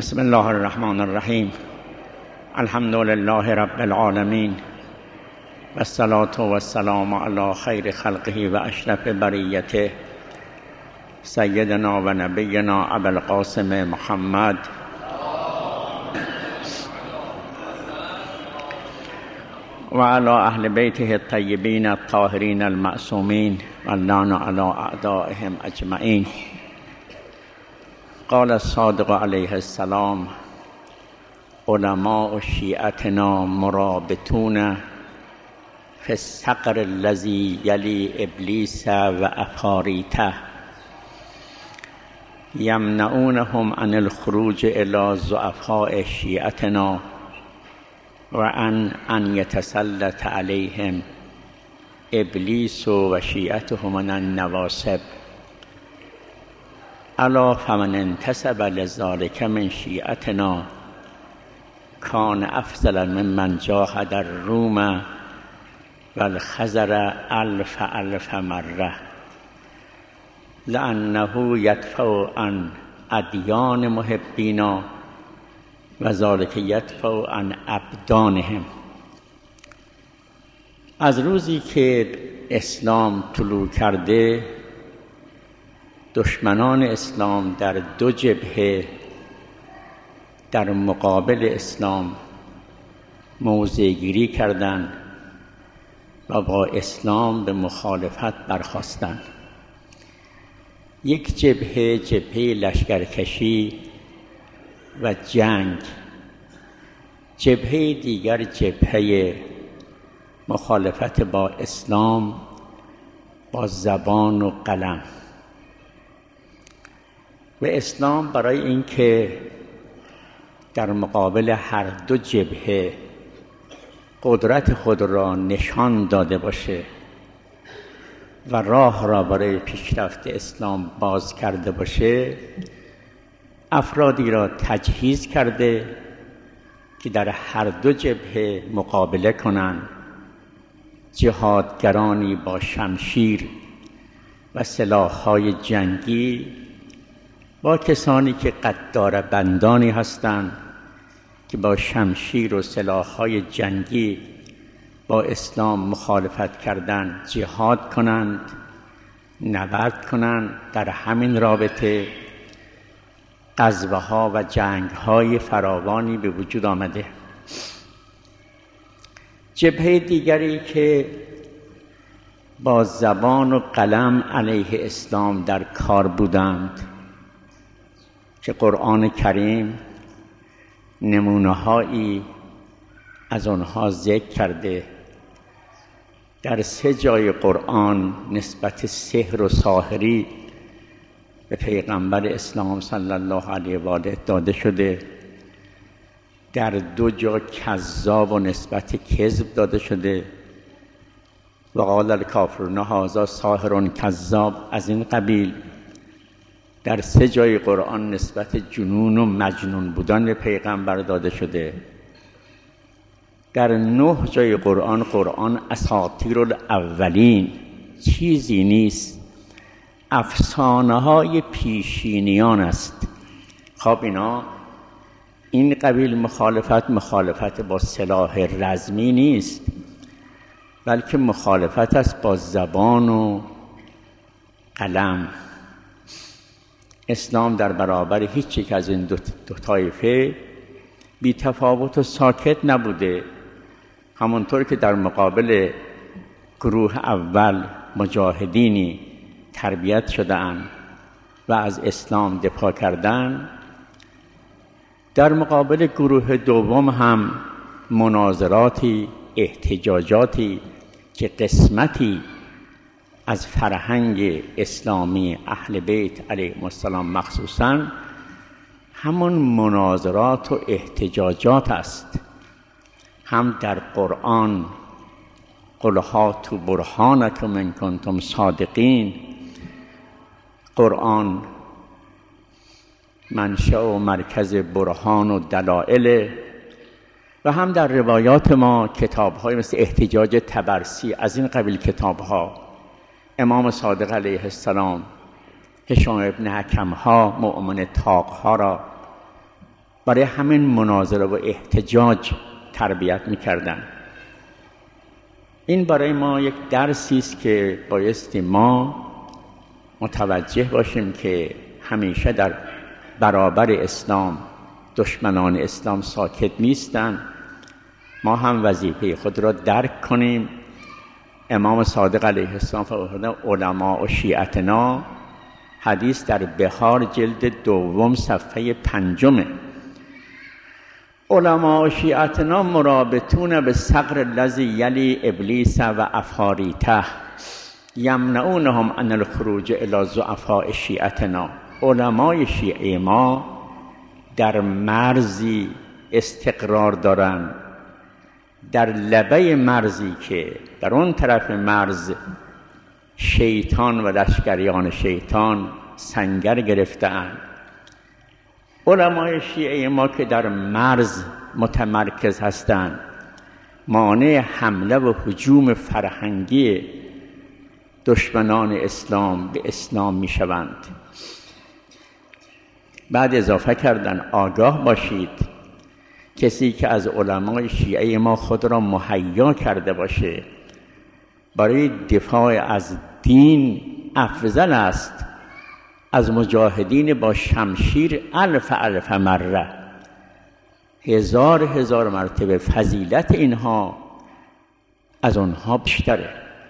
بسم الله الرحمن الرحیم. الحمد لله رب العالمین و الصلاة و السلام علی خیر خلقه و اشرف بریته سیدنا و نبینا ابوالقاسم محمد و علی اهل بیته الطیبین الطاهرین المعصومین و اللعن علی اعدائهم اجمعین. قال الصادق علیه السلام: علماء شیعتنا مرابطون فی الثغر الذی یلی ابلیس و عفاریته یمنعونهم عن الخروج الی ضعفاء شیعتنا و ان یتسلط علیهم ابلیس و شیعته من النواصب. الا فمن انتسب لذلك من شیعتنا کان افضل ممن جاهد الروم و الخزر الف مره لانه یدفع عن ادیان محبینا و ذلك یدفع عن ابدانهم. از روزی که اسلام طلوع کرده، دشمنان اسلام در دو جبهه در مقابل اسلام موضع‌گیری کردند و با اسلام به مخالفت برخاستند. یک جبهه لشکرکشی و جنگ، جبهه دیگر جبهه مخالفت با اسلام با زبان و قلم. و اسلام برای اینکه در مقابل هر دو جبهه قدرت خود را نشان داده باشه و راه را برای پیشرفت اسلام باز کرده باشه، افرادی را تجهیز کرده که در هر دو جبهه مقابله کنند. جهادگرانی با شمشیر و سلاح‌های جنگی با کسانی که قدار بندانی هستند که با شمشیر و سلاح‌های جنگی با اسلام مخالفت کردند جهاد کنند، نبرد کنند. در همین رابطه غزوه‌ها و جنگ‌های فراوانی به وجود آمده. جبهه دیگری که با زبان و قلم علیه اسلام در کار بودند که قرآن کریم نمونه‌هایی از آنها ذکر کرده. در 3 جای قرآن نسبت سحر و ساحری به پیغمبر اسلام صلی الله علیه و آله داده شده. در 2 جا کذاب و نسبت کذب داده شده. و قال الکافرون هذا ساحر کذاب، از این قبیل. در 3 جای قرآن نسبت جنون و مجنون بودن به پیغمبر داده شده. در 9 جای قرآن اساطیر الاولین، چیزی نیست، افسانه های پیشینیان است. خب این قبیل مخالفت با سلاح رزمی نیست، بلکه مخالفت است با زبان و قلم. اسلام در برابر هیچ یک از این دو طایفه بی تفاوت و ساکت نبوده. همونطور که در مقابل گروه اول مجاهدینی تربیت شده‌اند و از اسلام دفاع کردند، در مقابل گروه دوم هم مناظراتی، احتجاجاتی که قسمتی از فرهنگ اسلامی اهل بیت علیهم السلام مخصوصاً همون مناظرات و احتجاجات است. هم در قرآن قل هاتوا برهانکم ان کنتم صادقین، قرآن منشأ و مرکز برهان و دلائل. و هم در روایات ما کتاب‌های مثل احتجاج طبرسی، از این قبیل کتاب‌ها، امام صادق علیه السلام، هشام ابن حکم ها، مؤمن طاق ها را برای همین مناظره و احتجاج تربیت میکردن. این برای ما یک درسی است که بایستی ما متوجه باشیم که همیشه در برابر اسلام دشمنان اسلام ساکت نیستند. ما هم وظیفه خود را درک کنیم. امام صادق علیه السلام فرمود علماء و شیعتنا، حدیث در بهار جلد 2 صفحه 5. علماء و شیعتنا مرابطون به صقر الذی یلی ابلیس و افاریته یمنعونهم عن الخروج الی ضعفاء شیعتنا. علمای شیعه ما در مرزی استقرار دارند، در لبه مرزی که در اون طرف مرز شیطان و لشکریان شیطان سنگر گرفته‌اند. علمای شیعه ما که در مرز متمرکز هستند مانع حمله و هجوم فرهنگی دشمنان اسلام به اسلام می شوند. بعد اضافه کردن آگاه باشید کسی که از علمای شیعه ما خود را مهیا کرده باشه برای دفاع از دین افضل است از مجاهدین با شمشیر الف مره. هزار مرتبه فضیلت اینها از آنها بیشتره.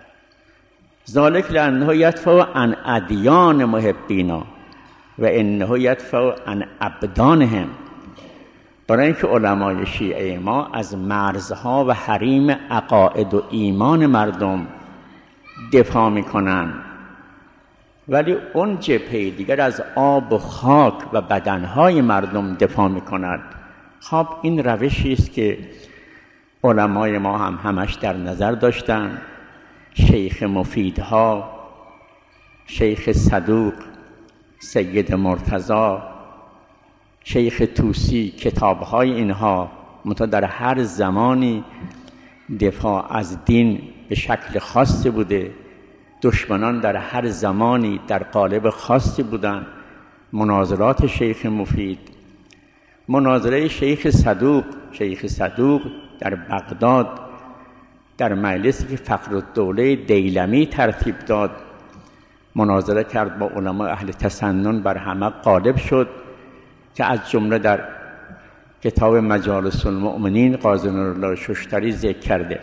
ذالک لانه یدفع عن ادیان محبینا و انه یدفع عن ابدانهم. برای اینکه علمای شیعه ما از مرزها و حریم عقاید و ایمان مردم دفاع میکنن، ولی اون جبهه دیگر از آب و خاک و بدنهای مردم دفاع میکند. خب این روشی است که علمای ما هم همش در نظر داشتن. شیخ مفیدها، شیخ صدوق، سید مرتضی، شیخ طوسی، کتابهای اینها منتها در هر زمانی دفاع از دین به شکل خاصی بوده. دشمنان در هر زمانی در قالب خاصی بودند. مناظرات شیخ مفید، مناظره شیخ صدوق در بغداد در مجلسی که فخرالدوله دیلمی ترتیب داد مناظره کرد با علماء اهل تسنن، بر همه غالب شد که از جمله در کتاب مجالس المؤمنین قاضی نورالله ششتری ذکر کرده.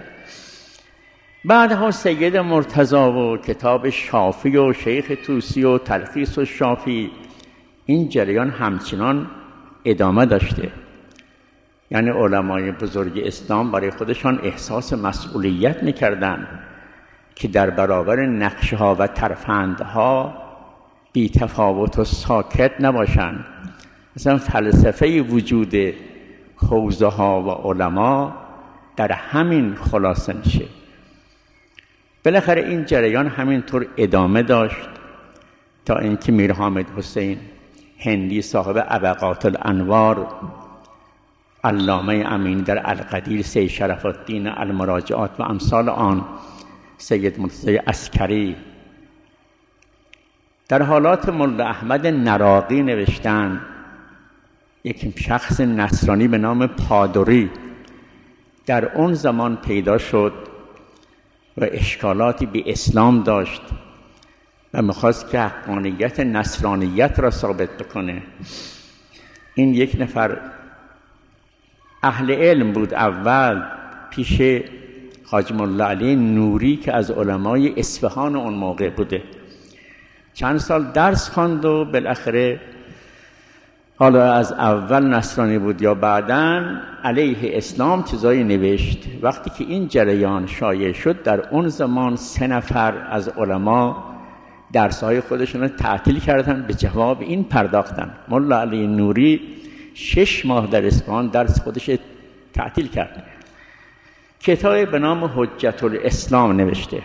بعدها سید مرتضی و کتاب شافی و شیخ طوسی و تلخیص و شافی، این جریان همچنان ادامه داشته. یعنی علمای بزرگ اسلام برای خودشان احساس مسئولیت میکردن که در برابر نقشها و ترفندها بی تفاوت و ساکت نباشند. مثلا فلسفه وجود حوزه ها و علما در همین خلاصه میشه. بالاخره این جریان همینطور ادامه داشت تا اینکه میر حامد حسین هندی صاحب ابقات الانوار، علامه امین در القدیر، سید شرف الدین المراجعات و امثال آن، سید مرتضی عسکری در حالات ملا احمد نراقی نوشتن. یک شخص نصرانی به نام پادوری در اون زمان پیدا شد و اشکالاتی به اسلام داشت و میخواست که حقانیت نصرانیت را ثابت بکنه. این یک نفر اهل علم بود اول پیش حاج ملا علی نوری که از علمای اصفهان اون موقع بوده. چند سال درس خواند و بالاخره حالا از اول نصرانی بود یا بعداً علیه اسلام چیزایی نوشت. وقتی که این جریان شایع شد در اون زمان 3 نفر از علما درس‌های خودشون رو تعطیل کردن، به جواب این پرداختن. ملا علی نوری 6 ماه در اصفهان درس خودش تعطیل کرد. کتابی به نام حجت الاسلام نوشته.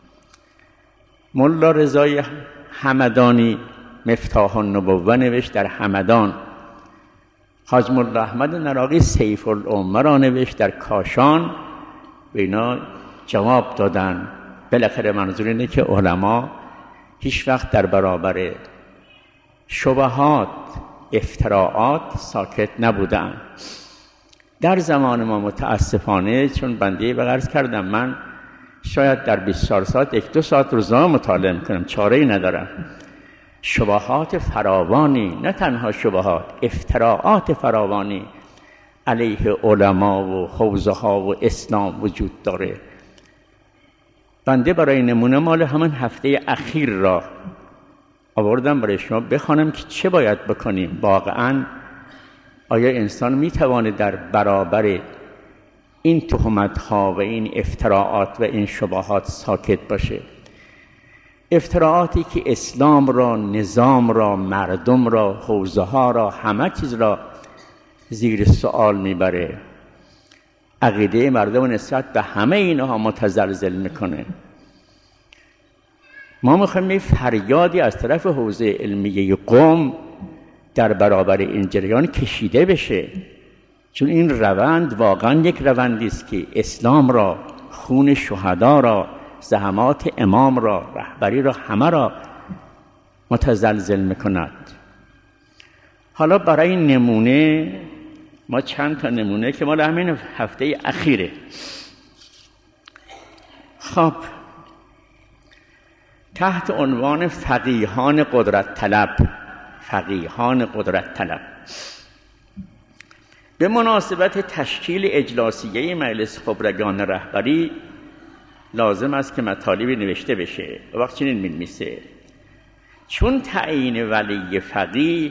ملا رضای همدانی مفتاح النبوه نوشت در همدان. حاج ملا احمد نراقی سیف الامه را نوشت در کاشان. به اینا جواب دادن. بالاخره منظور اینه که علما هیچ وقت در برابر شبهات افتراعات ساکت نبودن. در زمان ما متاسفانه، چون بنده به عرض کردم من شاید در 24 ساعت 1-2 ساعت روزنامه مطالعه میکنم، چاره‌ای ندارم. شبهات فراوانی، نه تنها شبهات، افتراعات فراوانی علیه علما و حوزه ها و اسلام وجود داره. بنده برای نمونه مال همون هفته اخیر را آوردم برای شما بخوانم که چه باید بکنیم. واقعا آیا انسان میتواند در برابر این تهمت ها و این افتراعات و این شبهات ساکت باشه؟ افتراعاتی که اسلام را، نظام را، مردم را، حوزه ها را، همه چیز را زیر سوال میبره. عقیده مردم نسبت به همه اینها متزلزل میکنه. ما میخوایم یه فریادی از طرف حوزه علمیه قم در برابر این جریان کشیده بشه، چون این روند واقعا یک روندی است که اسلام را، خون شهدا را، زحمات امام را، رهبری را، همه را متزلزل میکند. حالا برای نمونه ما چند تا نمونه که مال همین هفته اخیره. خب تحت عنوان فقیهان قدرت طلب، فقیهان قدرت طلب، به مناسبت تشکیل اجلاسیه مجلس خبرگان رهبری لازم است که مطالبی نوشته بشه. وقت چنین می‌نویسه: چون تعیین ولی فقیه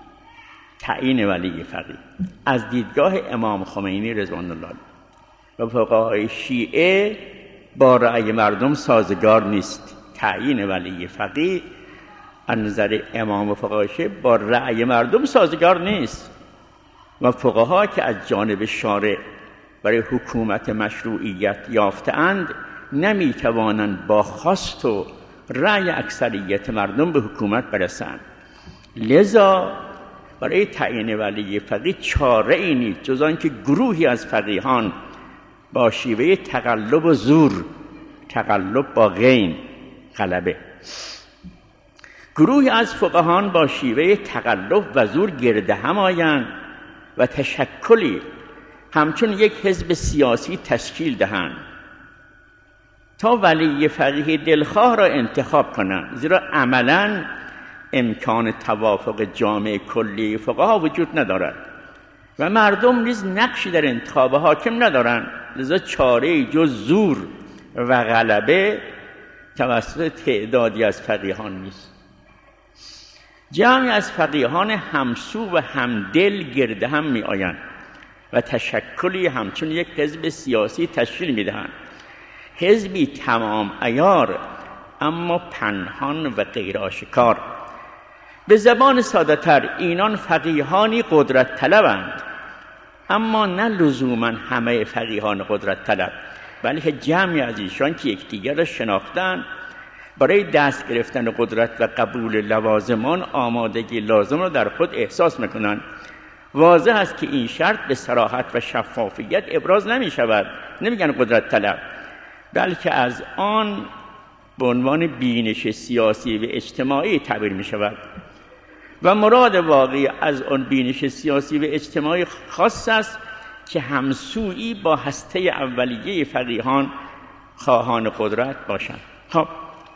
از دیدگاه امام خمینی رضوان الله و فقهای شیعه با رأی مردم سازگار نیست. تعیین ولی فقیه از نظر امام و فقهای شیعه با رأی مردم سازگار نیست و فقها که از جانب شارع برای حکومت مشروعیت یافته‌اند نمیتوانند با خواست و رأی اکثریت مردم به حکومت برسند. لذا برای تعیین ولی فقیه چاره‌ای نیست جز آنکه گروهی از فقیهان با شیوه تقلب و زور، تقلب با غین، غلبه، گروهی از فقهان با شیوه تقلب و زور گرد هم آیند و تشکلی همچون یک حزب سیاسی تشکیل دهند تا ولی فقیه دلخواه را انتخاب کنند، زیرا عملاً امکان توافق جامع کلی فقها وجود ندارد و مردم نیز نقشی در انتخاب حاکم ندارند. لذا چاره‌ای جز زور و غلبه توسط تعدادی از فقیهان نیست. جمعی از فقیهان همسو و همدل گرد هم می آیند و تشکلی همچون یک حزب سیاسی تشکیل می دهند. حزبی تمام عیار اما پنهان و غیر آشکار. به زبان ساده تر اینان فقیهانی قدرت طلبند، اما نه لزوما همه فقیهان قدرت طلب، بلکه جمعی از ایشان که یکدیگر را شناختند برای دست گرفتن قدرت و قبول لوازمان آمادگی لازم را در خود احساس میکنند. واضح است که این شرط به صراحت و شفافیت ابراز نمی شود. نمیگن قدرت طلب، بلکه از آن به عنوان بینش سیاسی و اجتماعی تعبیر می شود و مراد واقعی از آن بینش سیاسی و اجتماعی خاص است که همسویی با هسته اولیه فقیهان خواهان قدرت باشند. خب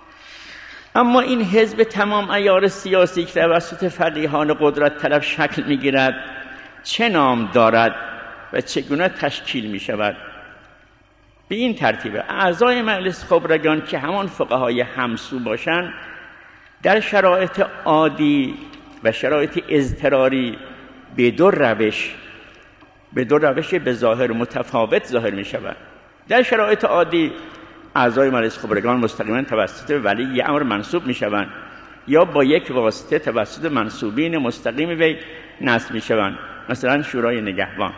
اما این حزب تمام عیار سیاسی که توسط فقیهان قدرت طلب شکل می‌گیرد چه نام دارد و چگونه تشکیل می‌شود؟ به این ترتیب اعضای مجلس خبرگان که همان فقهای همسو باشند در شرایط عادی و شرایط اضطراری به دو روش به ظاهر متفاوت ظاهر می شود. در شرایط عادی اعضای مجلس خبرگان مستقیما توسط ولی امر منصوب می شوند یا با یک واسطه توسط منصوبین مستقیم وی نصب می شوند، مثلا شورای نگهبان.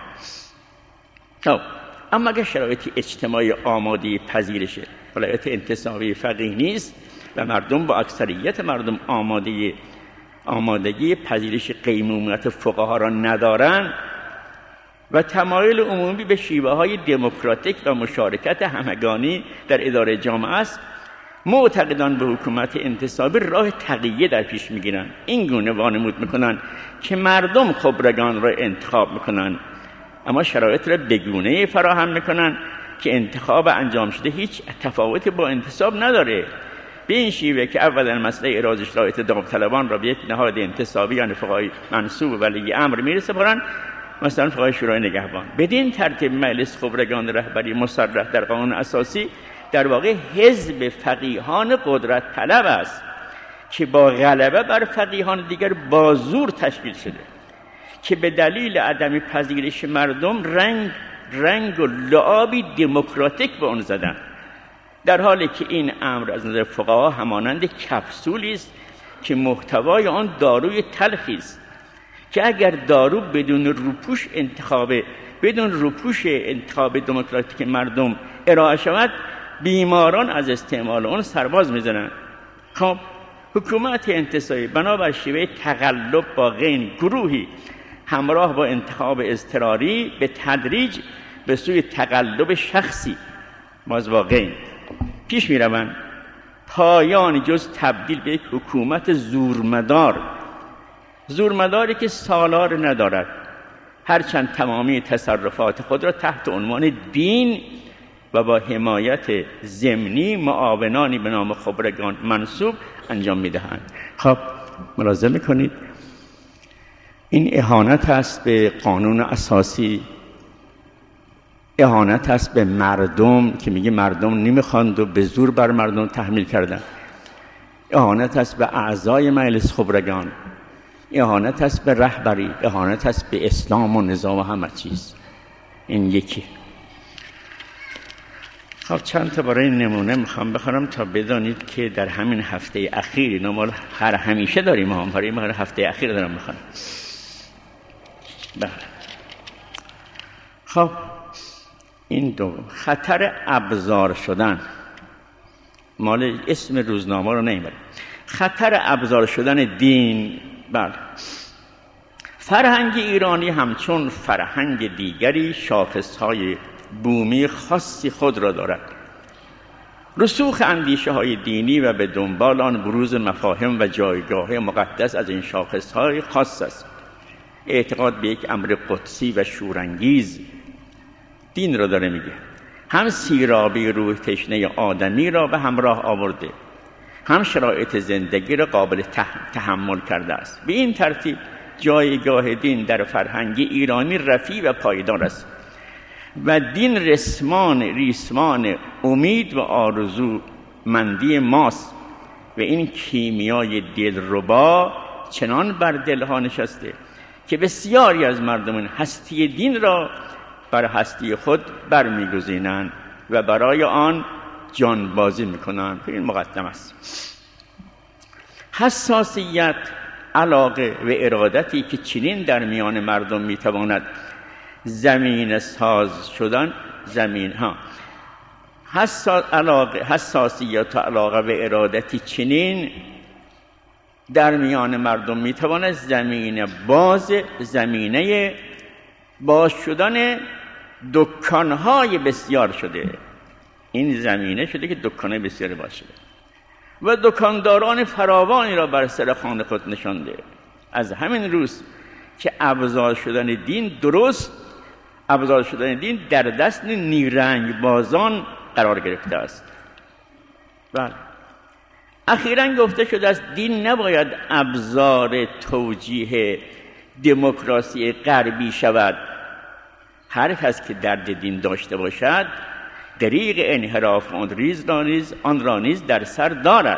اما اگر شرایط اجتماعی آماده پذیرش ولایت انتصابی فقیه نیست و مردم با اکثریت مردم آمادگی پذیرش قیمومت فقها را ندارند و تمایل عمومی به شیوه های دموکراتیک و مشارکت همگانی در اداره جامعه است، معتقدان به حکومت انتصابی راه تقیه در پیش میگیرن، این گونه وانمود میکنن که مردم خبرگان را انتخاب میکنن، اما شرایط را بگونه فراهم میکنن که انتخاب انجام شده هیچ تفاوتی با انتصاب نداره. به این شیوه که اولا مسئله اراز شرایط داوطلبان را به یک نهاد انتصابی یعنی فقهای منصوب ولی امر میرسپارند، مثلا فقهای شورای نگهبان. بدین ترتیب مجلس خبرگان رهبری مصرح در قانون اساسی در واقع حزب فقیهان قدرت طلب است که با غلبه بر فقیهان دیگر با زور تشکیل شده، که به دلیل عدم پذیرش مردم رنگ و لعابی دموکراتیک به اون زدن، در حالی که این امر از نظر فقها همانند کپسولی است که محتوای آن داروی تلخی است که اگر دارو بدون روپوش انتخاب دموکراتیک مردم ارائه شود، بیماران از استعمال آن سرباز میزنند. خب حکومت انتصابی بنابر شیوه تقلب با غین گروهی همراه با انتخاب اضطراری به تدریج به سوی تقلب شخصی باز با غین پیش میروند، پایان جز تبدیل به یک حکومت زورمداری که سالار ندارد، هرچند تمامی تصرفات خود را تحت عنوان دین و با حمایت ضمنی معاونانی به نام خبرگان منصوب انجام میدهند. خب ملاحظه میکنید این اهانت است به قانون اساسی، اهانت است به مردم که میگه مردم نمیخواند و به زور بر مردم تحمیل کردن، اهانت است به اعضای مجلس خبرگان، اهانت است به رهبری، اهانت است به اسلام و نظام و همه چیز. این یکی. خب چند تا برای نمونه میخوام بخونم تا بدانید که در همین هفته اخیر، اینا ما هر همیشه داریم، ما برای ما هفته اخیر دارم میخوام. بله. خب این دو خطر ابزار شدن، مال اسم روزنامه رو نمیبریم. خطر ابزار شدن دین. بله. فرهنگ ایرانی همچون فرهنگ دیگری شاخصهای بومی خاصی خود را دارد. رسوخ اندیشه های دینی و به دنبال آن بروز مفاهیم و جایگاه مقدس از این شاخصهای خاص است. اعتقاد به یک امر قدسی و شورانگیز دین را داره میگه، هم سیرابی روح تشنه آدمی را به همراه آورده، هم شرایط زندگی را قابل تحمل کرده است. به این ترتیب جایگاه دین در فرهنگ ایرانی رفیع و پایدار است و دین ریسمان امید و آرزو مندی ماست و این کیمیای دلربا چنان بر دلها نشسته که بسیاری از مردمان هستی دین را بر هستی خود برمیگزینند و برای آن جانبازی میکنند. این مقدم است. حساسیت، علاقه و ارادتی که چنین در میان مردم میتواند زمین ساز شدن حساسیت و علاقه و ارادتی چنین در میان مردم میتواند زمینه باز شدن دکانهای بسیار شده. این زمینه شده که دکانهای بسیار باز شده و دکانداران فراوانی را بر سر خانه خود نشانده. از همین روز که ابزار شدن دین در دست نیرنگ بازان قرار گرفته است. بله. اخیراً گفته شده است دین نباید ابزار توجیه دموکراسی غربی شود. هر کس که درد دین داشته باشد دریغ انحراف آن را نیز در سر دارد.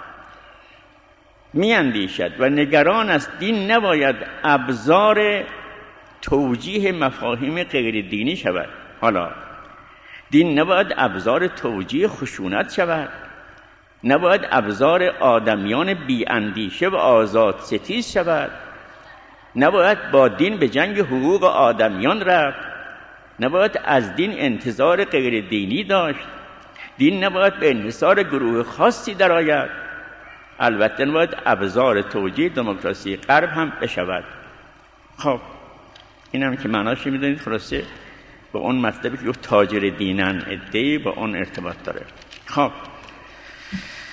میاندیشد و نگران است دین نباید ابزار توجیه مفاهیم غیر دینی شود. حالا دین نباید ابزار توجیه خشونت شود، نباید ابزار آدمیان بی اندیشه و آزاد ستیز شود، نباید با دین به جنگ حقوق آدمیان رفت، نباید از دین انتظار غیر دینی داشت، دین نباید به انحصار گروه خاصی درآید، البته نباید ابزار توجیه دموکراسی غرب هم بشود. خب این هم که معناش میدونید خلاصه با اون مطلبی که تاجر دینن ادعی با اون ارتباط داره. خب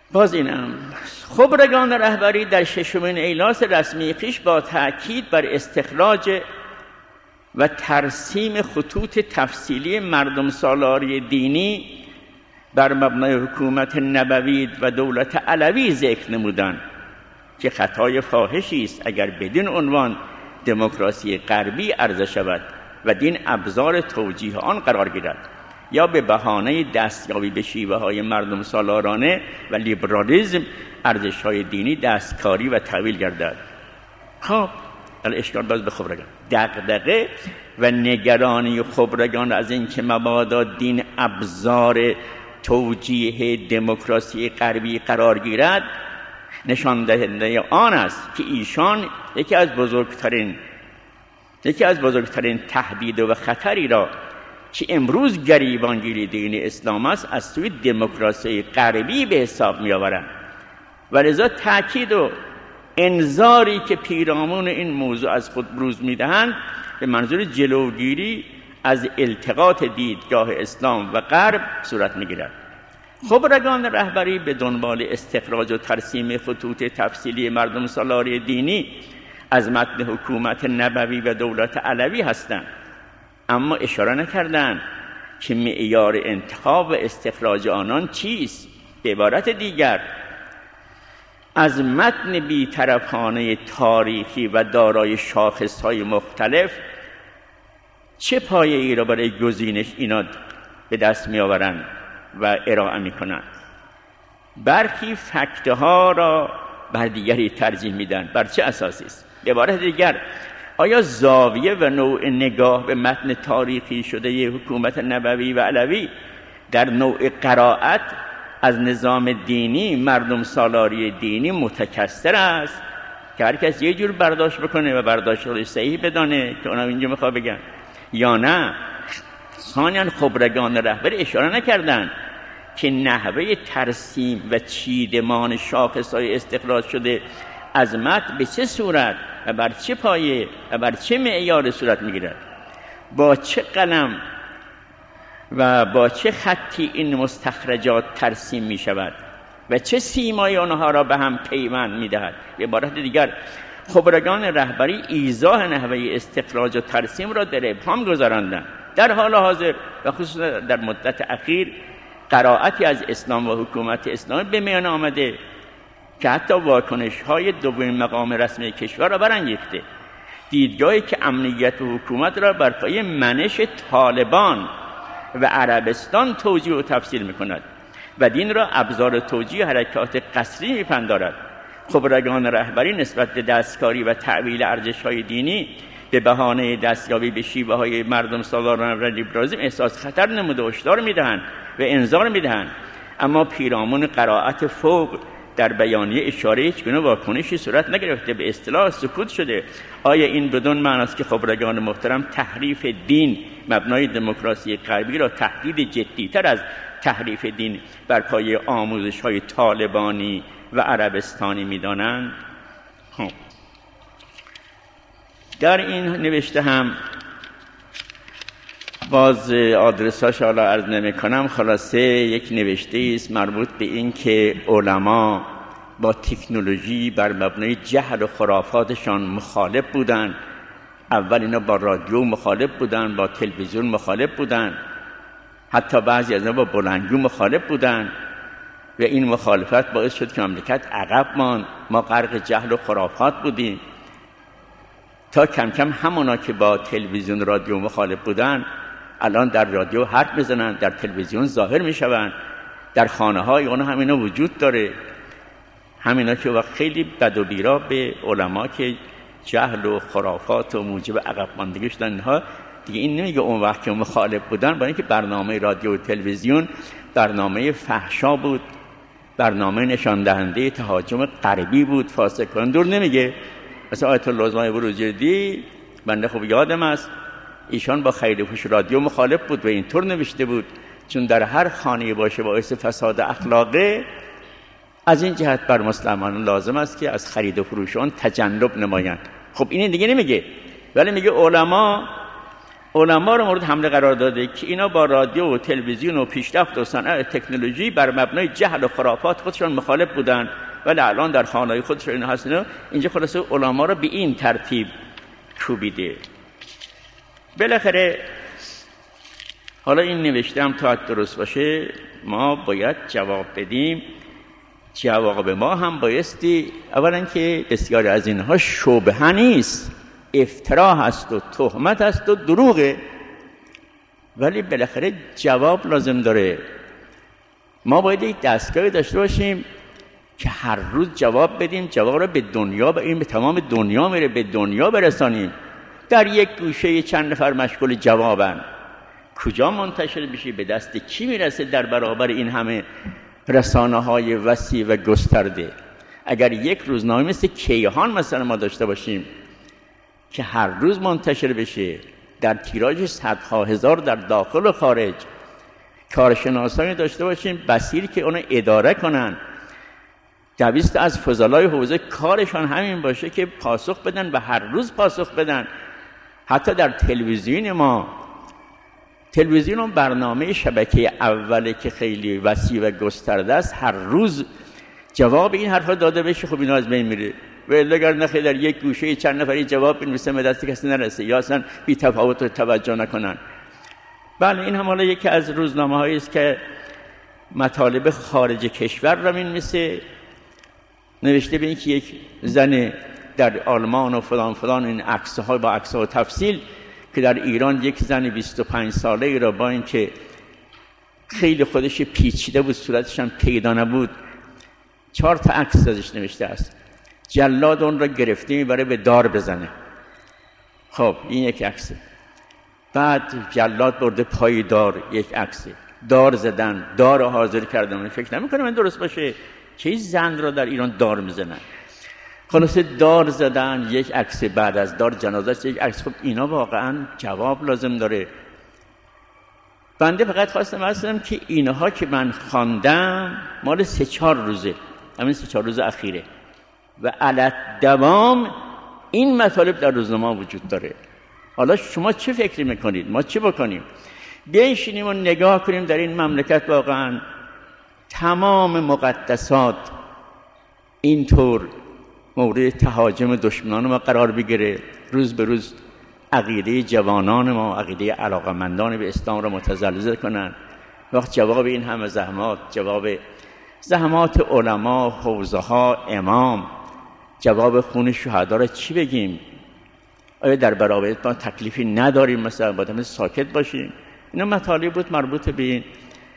باز اینم خبرگان رهبری در ششمین ایلاس رسمی خویش با تأکید بر استخراج و ترسیم خطوط تفصیلی مردم سالاری دینی بر مبنای حکومت نبوی و دولت علوی ذکر نمودند که خطای فاحشی است اگر بدین عنوان دموکراسی غربی عرضه شود و دین ابزار توجیه آن قرار گیرد یا به بهانه دستیابی به شیوه های مردم سالارانه و لیبرالیسم ارزش های دینی دستکاری و تحویل گردد. خب اشکال باز به خبرگان دغدغه و نگرانی خبرگان از اینکه مبادا دین ابزار توجیه دموکراسی غربی قرار گیرد نشان دهنده آن است که ایشان یکی از بزرگترین تهدید و خطری را که امروز گریبانگیری دین اسلام است از سوی دموکراسی غربی به حساب می آورند و لذا تأکید و انذاری که پیرامون این موضوع از خود بروز می دهند به منظور جلوگیری از التقاط دیدگاه اسلام و غرب صورت می گیرد. خبرگان رهبری به دنبال استخراج و ترسیم خطوط تفصیلی مردم سالاری دینی از متن حکومت نبوی و دولت علوی هستند، اما اشاره نکردند که معیار انتخاب و استخراج آنان چیست. به عبارت دیگر از متن بی‌طرفانه تاریخی و دارای شاخصهای مختلف چه پایه‌ای را برای گزینش اینا به دست می‌آورند و ارائه می‌کنند. برخی فکت‌ها را بر دیگری ترجیح میدن. بر چه اساسی است؟ به عبارت دیگر آیا زاویه و نوع نگاه به متن تاریخی شده حکومت نبوی و علوی در نوع قرائت از نظام دینی مردم سالاری دینی متکثر است که هر کس یه جور برداشت بکنه و برداشت صحیح بدانه که اونا اینجا میخواه بگن، یا نه ثانیاً خبرگان رهبری اشاره نکردن که نحوه ترسیم و چیدمان شاخص‌های استخراج شده از متن به چه صورت و بر چه پایه و بر چه معیار صورت میگیرد، با چه قلم و با چه خطی این مستخرجات ترسیم می شود و چه سیمای آنها را به هم پیوند می دهد. به عبارت دیگر خبرگان رهبری ایضاح نحوه استخراج و ترسیم را در ابهام گذراندند. در حال حاضر و خصوصا در مدت اخیر قرائتی از اسلام و حکومت اسلامی به میان آمده که حتی واکنش‌های دومین مقام رسمی کشور را برانگیخته. دیدگاهی که امنیت و حکومت را بر پایه منش طالبان و عربستان توجیه و تفسیر می‌کند و دین را ابزار توجیه حرکات قسری می‌پندارد. خبرگان رهبری نسبت به دستکاری و تعویل ارزش‌های دینی به بهانه دستیابی به شیوه‌های مردم سالارانه و لیبرالیسم احساس خطر نموده و هشدار می‌دهند و انذار می‌دهند، اما پیرامون قرائت فوق در بیانیه اشاره هیچگونه واکنشی صورت نگرفته، به اصطلاح سکوت شده. آیا این بدون معنی است که خبرگان محترم تحریف دین مبنای دموکراسی غربی را تهدید جدی‌تر از تحریف دین بر پایه آموزش‌های طالبانی و عربستانی می‌دانند؟ در این نوشته هم باز آدرساش حالا عرض نمی‌کنم، خلاصه یک نوشته است مربوط به این که علما با تکنولوژی بر مبنای جهل و خرافاتشان مخالف بودند. اول اینا با رادیو مخالف بودند، با تلویزیون مخالف بودند، حتی بعضی از اینا با بلندگو مخالف بودند و این مخالفت باعث شد که مملکت عقب ماند. ما غرق جهل و خرافات بودیم تا کم کم همونا که با تلویزیون رادیو مخالف بودن الان در رادیو حرف میزنن، در تلویزیون ظاهر میشوند، در خانه های اونها همینا وجود داره. همینا که وقت خیلی بد و بیرا به علما که جهل و خرافات و موجب عقب ماندگی شدن اینها دیگه، این نمیگه اون وقت که مخالف بودن، برای اینکه برنامه رادیو و تلویزیون برنامه فحشا بود، برنامه نشان دهنده تهاجم غربی بود، فاسقان دور نمیگه. مثلا آیت الله زمانی بروجردی بنده خوب یادم است، ایشان با خرید و فروش رادیو مخالف بود و اینطور نوشته بود چون در هر خانه باشه باعث فساد اخلاقه، از این جهت بر مسلمانان لازم است که از خرید و فروش آن تجنب نمایند. خب این دیگه نمیگه، ولی میگه علما رو مورد حمله قرار داده که اینا با رادیو و تلویزیون و پیشرفت و صنعت تکنولوژی بر مبنای جهل و خرافات خودشون مخالف بودن، ولی الان در خانه‌های خودشون اینا هستن. اینجا خلاصه علما رو به این ترتیب کوبیده. بالاخره حالا این نوشتم تا درست باشه ما باید جواب بدیم. جواب ما هم بایستی اولا که بسیاری از اینها شبهه نیست، افترا هست و تهمت هست و دروغه، ولی بالاخره جواب لازم داره. ما باید یک دستگاهی داشته باشیم که هر روز جواب بدیم، جواب رو به دنیا به تمام دنیا میره، به دنیا برسانیم. در یک گوشه چند نفر مشغول جوابن، کجا منتشر بشه، به دست کی میرسه در برابر این همه رسانه‌های وسیع و گسترده؟ اگر یک روزنامه مثل کیهان مثلا ما داشته باشیم که هر روز منتشر بشه، در تیراژ صدها هزار در داخل و خارج، کارشناسانی داشته باشیم بصیر که اونو اداره کنن، 200 از فضلای حوزه کارشان همین باشه که پاسخ بدن و هر روز پاسخ بدن. حتی در تلویزیون ما، تلویزیون برنامه شبکه اوله که خیلی وسیع و گسترده است، هر روز جواب این حرفا داده بشه، خب اینا از بین میره. و اگر نخیر در یک گوشه چند نفری جواب بنویسن به دست کسی نرسه یا اصلا بی تفاوت رو توجه نکنن. بله این هم حالا یکی از روزنامه‌هایی است که مطالب خارج کشور را می‌نویسه، نوشته به اینکه یک زن در آلمان و فلان فلان، این عکس‌ها با عکس‌ها و تفصیل، که در ایران یک زن 25 ساله‌ای را با اینکه خیلی خودش پیچیده بود، صورتش هم پیدا نبود، 4 تا عکس ازش نوشته است. جلاد اون را گرفته میبره به دار بزنه. خب این یک عکسه. بعد جلاد برده پای دار، یک عکسه. دار زدن، دار حاضر کردن. من فکر نمی‌کنم این درست باشه که زن را در ایران دار میزنن. خلاصه دار زدن، یک عکس، بعد از دار جنازه‌اش یک عکس. خب اینا واقعا جواب لازم داره. بنده فقط خواستم بگم که اینها که من خواندم مال 3-4 روزه، همین 3-4 روز اخیره و علت دوام این مطالب در روزنامه وجود داره. حالا شما چه فکری میکنید؟ ما چه بکنیم؟ بنشینیم و نگاه کنیم در این مملکت واقعا تمام مقدسات اینطور مورد تهاجم دشمنان ما قرار بگیره، روز به روز عقیده جوانان ما، عقیده علاقمندان به اسلام را متزلزل کنن. وقت جواب این همه زحمات، جواب زحمات علما، حوزه ها، امام، جواب خون شهدا را چی بگیم؟ آیا در برابر ما تکلیفی نداریم؟ مثلا باید ساکت باشیم؟ اینا مطالب بود مربوط به این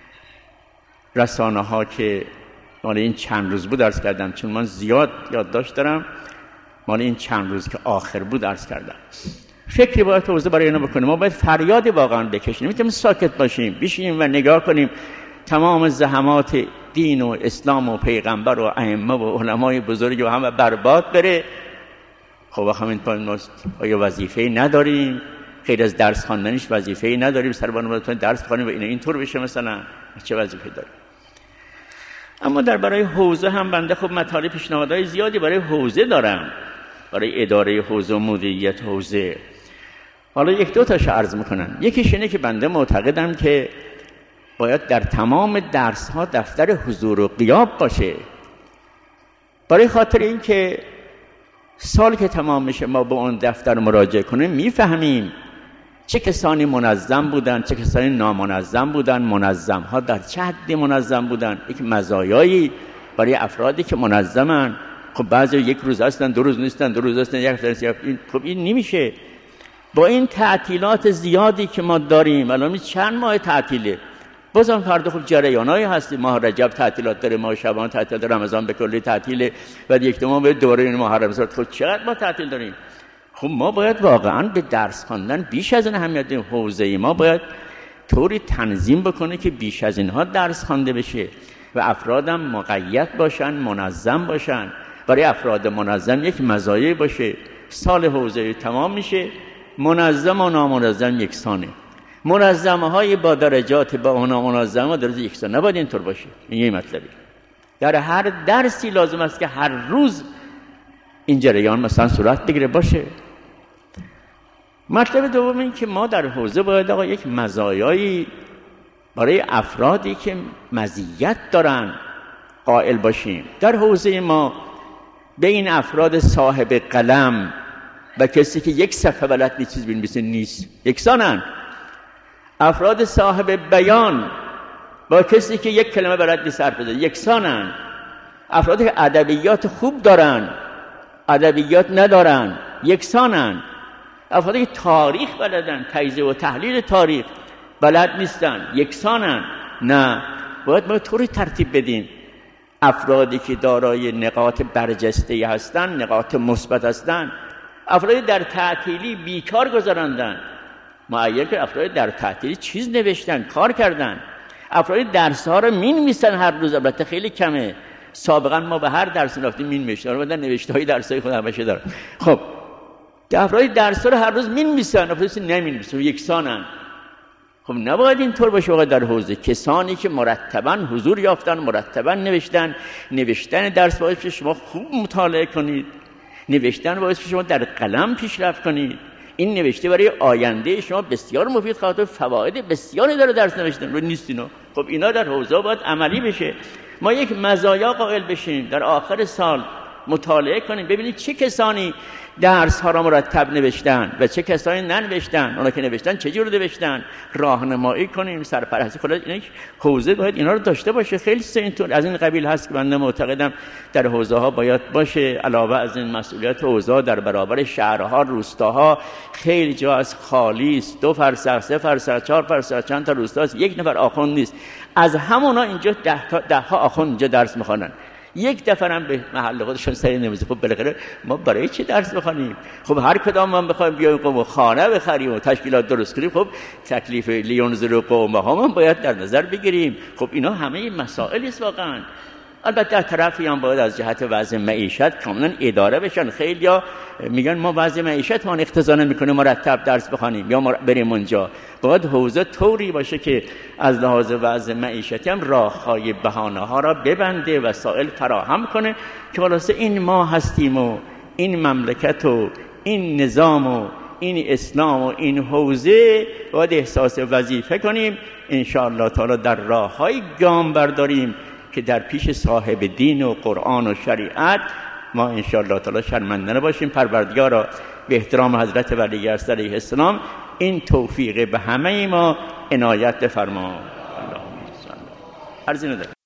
رسانه ها که مال این چند روز بود عرض کردم، چون من زیاد یادداشت دارم، مال این چند روز که آخر بود عرض کردم. فکری باید توضیح برای اینا بکنیم. ما باید فریاد واقعا بکشیم، نمیتونیم ساکت باشیم، بشینیم و نگاه کنیم تمام زحمات دین و اسلام و پیغمبر و ائمه و علمای بزرگ و همه برباد بره. خب همین آیا وظیفه‌ای نداریم؟ غیر از درس خواندنش وظیفه‌ای نداریم؟ سربان ما درس بخونیم و اینطور بشه مثلا؟ چه وظیفه‌ای داریم؟ اما در برای حوزه هم بنده خب مطالب پیشنهادهای زیادی برای حوزه دارم، برای اداره حوزه و مدیریت حوزه. حالا 1-2 تاش عرض میکنم. یکیش اینه که بنده معتقدم که باید در تمام درس ها دفتر حضور و غیاب باشه، برای خاطر این که سال که تمام میشه ما به اون دفتر مراجعه کنیم میفهمیم چه کسانی منظم بودن، چه کسانی نامنظم بودن، منظم ها در چه حدی منظم بودن. یک مزایایی برای افرادی که منظمن، خب بعضی 1 روز هستن، 2 روز نیستن، 2 روز هستن، 1 هفته هستن. خب این نمیشه. با این تعطیلات زیادی که ما داریم، الان چند ماه تعطیله، بازم فردا خب جریانایی هستی، ماه رجب تعطیلات داره، ماه شعبان تعطیلات داره، رمضان به کلی تعطیله و 1 ماه به دوباره این محرم سال. خب چقدر ما تعطیل داریم؟ خب ما باید واقعا به درس خواندن بیش از این اهمیت حوزه ما باید طوری تنظیم بکنه که بیش از اینها درس خوانده بشه و افرادم مقید باشن، منظم باشن. برای افراد منظم یک مزایایی باشه، سال حوزه تمام میشه، منظم و نامنظم یکسانه. منظمه های با درجات با نامنظمه درجه یکسان نباید اینطور باشه. این یه مطلبی. در هر درسی لازم است که هر روز این جریان مثلا صورت بگیره باشه. مطلب دوم این که ما در حوزه باید آقا یک مزایایی برای افرادی که مزیت دارن قائل باشیم. در حوزه ما بین افراد صاحب قلم و کسی که یک صفحه بلد نیست چیز بنویسه نیست یکسانن. افراد صاحب بیان با کسی که یک کلمه بلد نیست حرف بزنه یکسانن. افرادی که ادبیات خوب دارن ادبیات ندارن یکسانن. افرادی که تاریخ بلدن تجزیه و تحلیل تاریخ بلد نیستن یکسانن. نه، باید ما طوری ترتیب بدیم افرادی که دارای نقاط برجسته هستن، نقاط مثبت هستن، افرادی در تعطیلی بیکار گذراندن، معین که افرادی در تعطیلی چیز نوشتن کار کردن، افرادی درس‌ها رو می‌نویسن هر روز، البته خیلی کمه. سابقا ما به هر درس رفتیم می‌نوشتن، بعد نوشته‌های درس‌های خود همشه دارن. خب افرادی درس‌ها رو هر روز می‌نویسن، افرادی نمی‌نویسن یکسانن. خب نباید اینطور باشه. واقعا در حوزه کسانی که مرتباً حضور یافتن، مرتباً نوشتن درس باعث بشه شما خوب مطالعه کنید، نوشتن باعث بشه شما در قلم پیشرفت کنید. این نوشته برای آینده شما بسیار مفید خواهد بود، فواید بسیاری داره درس نوشتن رو نیست اینا. خب اینا در حوزه باید عملی بشه. ما یک مزایا قائل بشیم، در آخر سال مطالعه کنیم ببینید چه کسانی درس ها را مرتب نوشتن و چه کسانی ننوشتن، اونا که نوشتن چه جور نوشتن، راهنمایی کنیم، سرپرستی کنیم. این حوزه باید اینا رو داشته باشه. خیلی اینطور از این قبیل هست که من معتقدم در حوزه ها باید باشه. علاوه از این مسئولیت حوزه در برابر شهرها، روستاها خیلی جا از خالی است. 2 فرسخ، 3 فرسخ، 4 فرسخ، چند تا روستاست، یک نفر آخوند نیست. از همونا اینجا 10 ها آخوند اینجا درس میخوانن، یک دفعه هم به محل خودشون سری نمیزه. خب بالاخره ما برای چه درس بخونیم؟ خب هر کدام ما بخوایم بیایم قوم خانه بخریم و تشکیلات درست کنیم، خب تکلیف لینذر قومها هم باید در نظر بگیریم. خب اینا همه مسائلی است واقعا. البته در طرفی هم باید از جهت وضع معیشت کاملا اداره بشن. خیلیا میگن ما وضع معیشت ما اقتضا نمیکنه مرتب درس بخونیم یا بریم اونجا. باید حوزه طوری باشه که از لحاظ وضع معیشتی هم راههای بهانه ها را ببنده، وسایل فراهم کنه که خلاصه این ما هستیم و این مملکت و این نظام و این اسلام و این حوزه باید احساس وظیفه کنیم. ان شاء الله تعالی در راههای گام برداریم که در پیش صاحب دین و قرآن و شریعت ما ان شاء الله تعالی شرمنده نباشیم. پروردگارا به احترام حضرت ولیعصر علیه السلام این توفیق به همه ما عنایت فرما. اللهم صل. عرضی ندارم.